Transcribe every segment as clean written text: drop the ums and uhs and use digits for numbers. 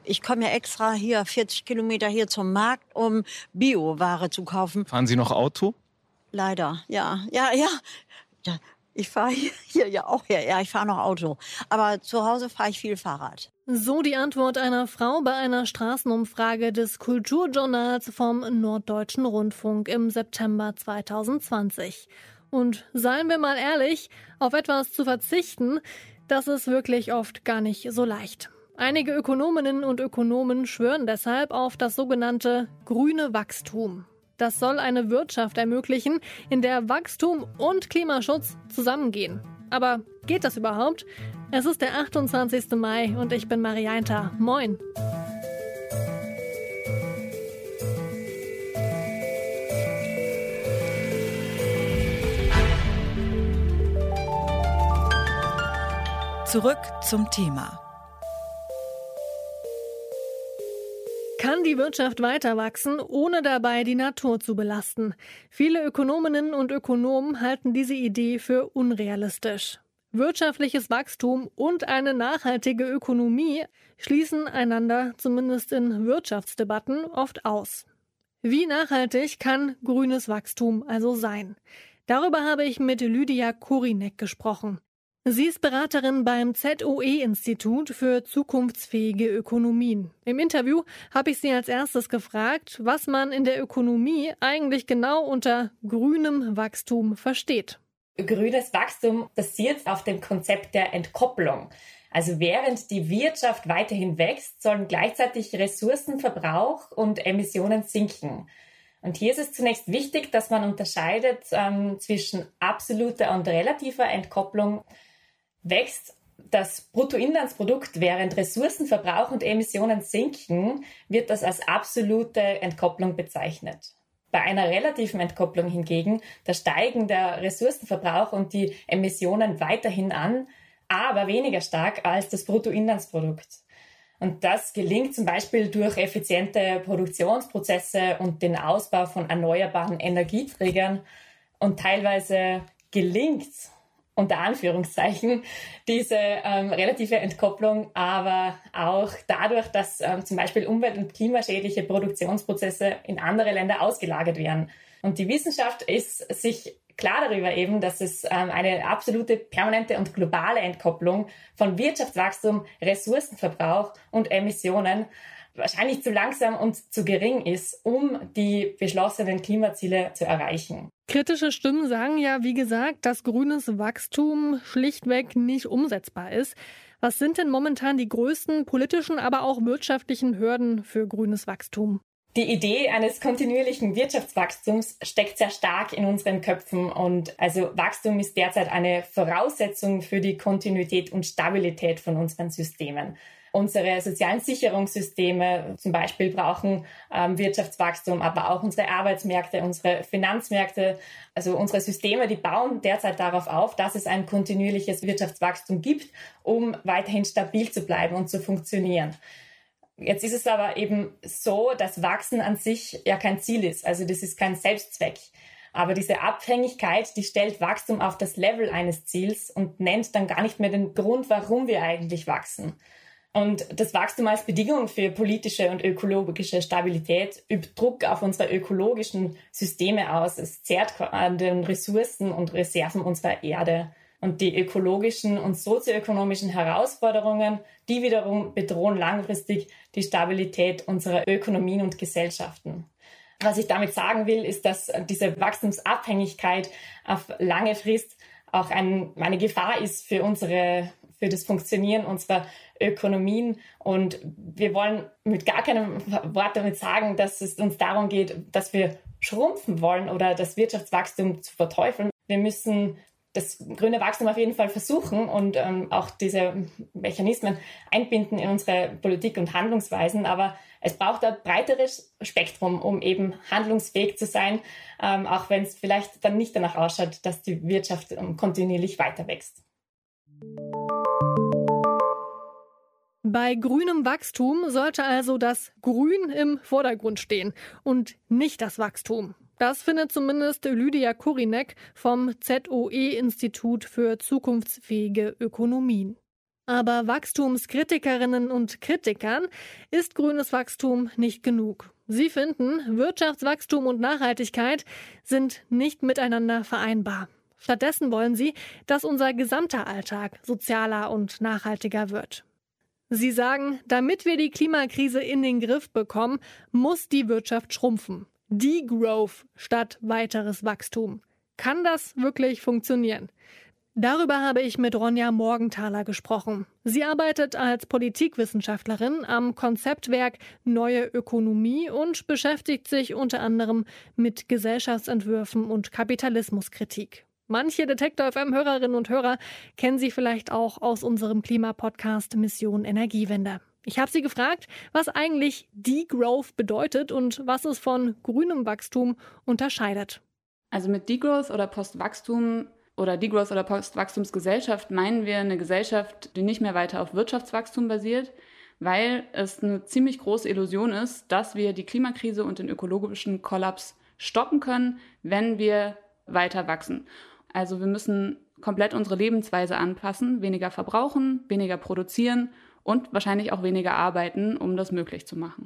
Ich komme ja extra hier 40 Kilometer hier zum Markt, um Bioware zu kaufen. Fahren Sie noch Auto? Leider, ja. Ja, ich fahre hier ja auch her. Ja, ich fahre noch Auto. Aber zu Hause fahre ich viel Fahrrad. So die Antwort einer Frau bei einer Straßenumfrage des Kulturjournals vom Norddeutschen Rundfunk im September 2020. Und seien wir mal ehrlich, auf etwas zu verzichten, das ist wirklich oft gar nicht so leicht. Einige Ökonominnen und Ökonomen schwören deshalb auf das sogenannte grüne Wachstum. Das soll eine Wirtschaft ermöglichen, in der Wachstum und Klimaschutz zusammengehen. Aber geht das überhaupt? Es ist der 28. Mai und ich bin Marianta. Moin! Zurück zum Thema. Kann die Wirtschaft weiter wachsen, ohne dabei die Natur zu belasten? Viele Ökonominnen und Ökonomen halten diese Idee für unrealistisch. Wirtschaftliches Wachstum und eine nachhaltige Ökonomie schließen einander, zumindest in Wirtschaftsdebatten, oft aus. Wie nachhaltig kann grünes Wachstum also sein? Darüber habe ich mit Lydia Kurinek gesprochen. Sie ist Beraterin beim ZOE-Institut für zukunftsfähige Ökonomien. Im Interview habe ich sie als erstes gefragt, was man in der Ökonomie eigentlich genau unter grünem Wachstum versteht. Grünes Wachstum basiert auf dem Konzept der Entkopplung. Also während die Wirtschaft weiterhin wächst, sollen gleichzeitig Ressourcenverbrauch und Emissionen sinken. Und hier ist es zunächst wichtig, dass man unterscheidet zwischen absoluter und relativer Entkopplung. Wächst das Bruttoinlandsprodukt, während Ressourcenverbrauch und Emissionen sinken, wird das als absolute Entkopplung bezeichnet. Bei einer relativen Entkopplung hingegen, da steigen der Ressourcenverbrauch und die Emissionen weiterhin an, aber weniger stark als das Bruttoinlandsprodukt. Und das gelingt zum Beispiel durch effiziente Produktionsprozesse und den Ausbau von erneuerbaren Energieträgern. Und teilweise gelingt unter Anführungszeichen diese relative Entkopplung, aber auch dadurch, dass zum Beispiel umwelt- und klimaschädliche Produktionsprozesse in andere Länder ausgelagert werden. Und die Wissenschaft ist sich klar darüber eben, dass es eine absolute, permanente und globale Entkopplung von Wirtschaftswachstum, Ressourcenverbrauch und Emissionen wahrscheinlich zu langsam und zu gering ist, um die beschlossenen Klimaziele zu erreichen. Kritische Stimmen sagen ja, wie gesagt, dass grünes Wachstum schlichtweg nicht umsetzbar ist. Was sind denn momentan die größten politischen, aber auch wirtschaftlichen Hürden für grünes Wachstum? Die Idee eines kontinuierlichen Wirtschaftswachstums steckt sehr stark in unseren Köpfen und also Wachstum ist derzeit eine Voraussetzung für die Kontinuität und Stabilität von unseren Systemen. Unsere sozialen Sicherungssysteme zum Beispiel brauchen Wirtschaftswachstum, aber auch unsere Arbeitsmärkte, unsere Finanzmärkte, also unsere Systeme, die bauen derzeit darauf auf, dass es ein kontinuierliches Wirtschaftswachstum gibt, um weiterhin stabil zu bleiben und zu funktionieren. Jetzt ist es aber eben so, dass Wachsen an sich ja kein Ziel ist, also das ist kein Selbstzweck. Aber diese Abhängigkeit, die stellt Wachstum auf das Level eines Ziels und nennt dann gar nicht mehr den Grund, warum wir eigentlich wachsen. Und das Wachstum als Bedingung für politische und ökologische Stabilität übt Druck auf unsere ökologischen Systeme aus. Es zehrt an den Ressourcen und Reserven unserer Erde. Und die ökologischen und sozioökonomischen Herausforderungen, die wiederum bedrohen langfristig die Stabilität unserer Ökonomien und Gesellschaften. Was ich damit sagen will, ist, dass diese Wachstumsabhängigkeit auf lange Frist auch eine Gefahr ist für das Funktionieren unserer Ökonomien. Und wir wollen mit gar keinem Wort damit sagen, dass es uns darum geht, dass wir schrumpfen wollen oder das Wirtschaftswachstum zu verteufeln. Wir müssen das grüne Wachstum auf jeden Fall versuchen und auch diese Mechanismen einbinden in unsere Politik und Handlungsweisen. Aber es braucht ein breiteres Spektrum, um eben handlungsfähig zu sein, auch wenn es vielleicht dann nicht danach ausschaut, dass die Wirtschaft kontinuierlich weiter wächst. Bei grünem Wachstum sollte also das Grün im Vordergrund stehen und nicht das Wachstum. Das findet zumindest Lydia Kurinek vom ZOE-Institut für zukunftsfähige Ökonomien. Aber Wachstumskritikerinnen und Kritikern ist grünes Wachstum nicht genug. Sie finden, Wirtschaftswachstum und Nachhaltigkeit sind nicht miteinander vereinbar. Stattdessen wollen sie, dass unser gesamter Alltag sozialer und nachhaltiger wird. Sie sagen, damit wir die Klimakrise in den Griff bekommen, muss die Wirtschaft schrumpfen. Degrowth statt weiteres Wachstum. Kann das wirklich funktionieren? Darüber habe ich mit Ronja Morgenthaler gesprochen. Sie arbeitet als Politikwissenschaftlerin am Konzeptwerk Neue Ökonomie und beschäftigt sich unter anderem mit Gesellschaftsentwürfen und Kapitalismuskritik. Manche Detektor FM-Hörerinnen und Hörer kennen sie vielleicht auch aus unserem Klimapodcast Mission Energiewende. Ich habe sie gefragt, was eigentlich Degrowth bedeutet und was es von grünem Wachstum unterscheidet. Also mit Degrowth oder Postwachstum oder Degrowth oder Postwachstumsgesellschaft meinen wir eine Gesellschaft, die nicht mehr weiter auf Wirtschaftswachstum basiert, weil es eine ziemlich große Illusion ist, dass wir die Klimakrise und den ökologischen Kollaps stoppen können, wenn wir weiter wachsen. Also wir müssen komplett unsere Lebensweise anpassen, weniger verbrauchen, weniger produzieren und wahrscheinlich auch weniger arbeiten, um das möglich zu machen.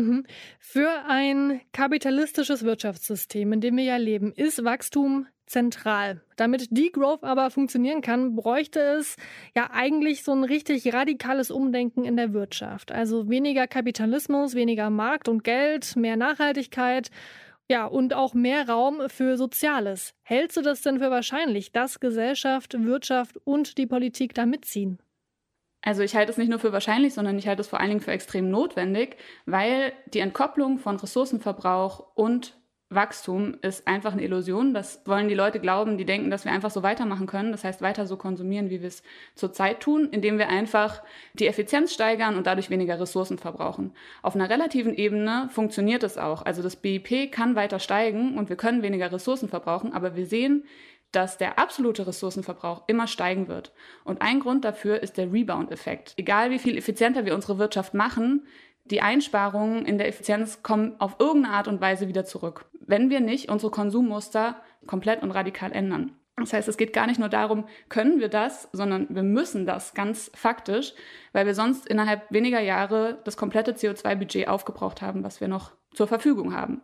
Für ein kapitalistisches Wirtschaftssystem, in dem wir ja leben, ist Wachstum zentral. Damit Degrowth aber funktionieren kann, bräuchte es ja eigentlich so ein richtig radikales Umdenken in der Wirtschaft. Also weniger Kapitalismus, weniger Markt und Geld, mehr Nachhaltigkeit, ja, und auch mehr Raum für Soziales. Hältst du das denn für wahrscheinlich, dass Gesellschaft, Wirtschaft und die Politik da mitziehen? Also ich halte es nicht nur für wahrscheinlich, sondern ich halte es vor allen Dingen für extrem notwendig, weil die Entkopplung von Ressourcenverbrauch und Wachstum ist einfach eine Illusion. Das wollen die Leute glauben, die denken, dass wir einfach so weitermachen können. Das heißt, weiter so konsumieren, wie wir es zurzeit tun, indem wir einfach die Effizienz steigern und dadurch weniger Ressourcen verbrauchen. Auf einer relativen Ebene funktioniert es auch. Also das BIP kann weiter steigen und wir können weniger Ressourcen verbrauchen, aber wir sehen, dass der absolute Ressourcenverbrauch immer steigen wird. Und ein Grund dafür ist der Rebound-Effekt. Egal wie viel effizienter wir unsere Wirtschaft machen, die Einsparungen in der Effizienz kommen auf irgendeine Art und Weise wieder zurück, wenn wir nicht unsere Konsummuster komplett und radikal ändern. Das heißt, es geht gar nicht nur darum, können wir das, sondern wir müssen das ganz faktisch, weil wir sonst innerhalb weniger Jahre das komplette CO2-Budget aufgebraucht haben, was wir noch zur Verfügung haben.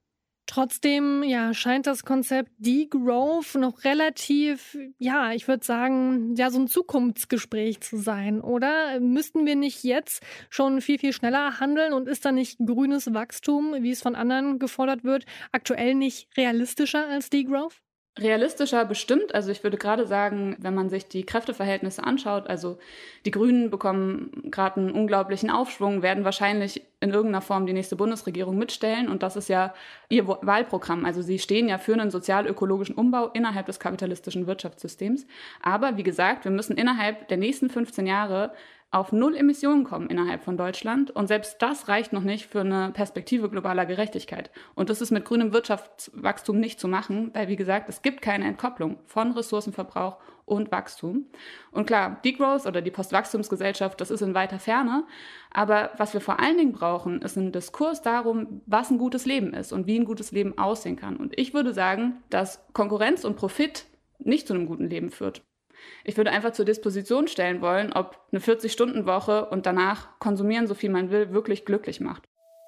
Trotzdem, ja, scheint das Konzept Degrowth noch relativ, ja, ich würde sagen, ja, so ein Zukunftsgespräch zu sein, oder? Müssten wir nicht jetzt schon viel, viel schneller handeln und ist da nicht grünes Wachstum, wie es von anderen gefordert wird, aktuell nicht realistischer als Degrowth? Realistischer bestimmt. Also ich würde gerade sagen, wenn man sich die Kräfteverhältnisse anschaut, also die Grünen bekommen gerade einen unglaublichen Aufschwung, werden wahrscheinlich in irgendeiner Form die nächste Bundesregierung mitstellen. Und das ist ja ihr Wahlprogramm. Also sie stehen ja für einen sozial-ökologischen Umbau innerhalb des kapitalistischen Wirtschaftssystems. Aber wie gesagt, wir müssen innerhalb der nächsten 15 Jahre auf 0 Emissionen kommen innerhalb von Deutschland. Und selbst das reicht noch nicht für eine Perspektive globaler Gerechtigkeit. Und das ist mit grünem Wirtschaftswachstum nicht zu machen, weil, wie gesagt, es gibt keine Entkopplung von Ressourcenverbrauch und Wachstum. Und klar, Degrowth oder die Postwachstumsgesellschaft, das ist in weiter Ferne. Aber was wir vor allen Dingen brauchen, ist ein Diskurs darum, was ein gutes Leben ist und wie ein gutes Leben aussehen kann. Und ich würde sagen, dass Konkurrenz und Profit nicht zu einem guten Leben führt. Ich würde einfach zur Disposition stellen wollen, ob eine 40-Stunden-Woche und danach konsumieren, so viel man will, wirklich glücklich macht.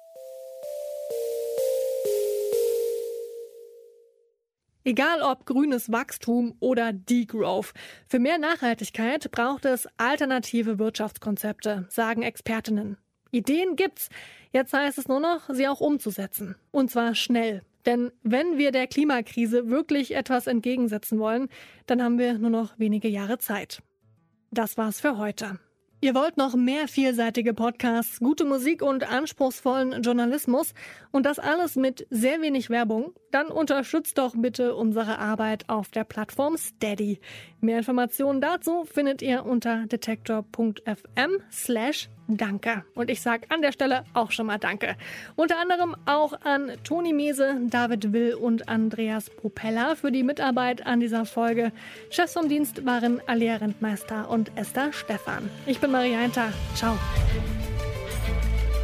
Egal ob grünes Wachstum oder Degrowth. Für mehr Nachhaltigkeit braucht es alternative Wirtschaftskonzepte, sagen Expertinnen. Ideen gibt's. Jetzt heißt es nur noch, sie auch umzusetzen. Und zwar schnell. Denn wenn wir der Klimakrise wirklich etwas entgegensetzen wollen, dann haben wir nur noch wenige Jahre Zeit. Das war's für heute. Ihr wollt noch mehr vielseitige Podcasts, gute Musik und anspruchsvollen Journalismus und das alles mit sehr wenig Werbung? Dann unterstützt doch bitte unsere Arbeit auf der Plattform Steady. Mehr Informationen dazu findet ihr unter detektor.fm/danke. Und ich sage an der Stelle auch schon mal Danke. Unter anderem auch an Toni Mese, David Will und Andreas Propeller für die Mitarbeit an dieser Folge. Chefs vom Dienst waren Alea Rentmeister und Esther Stephan. Ich bin Marianta. Ciao.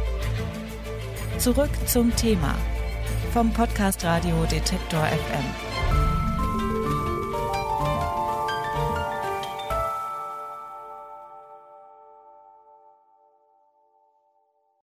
Zurück zum Thema vom Podcast Radio Detektor FM.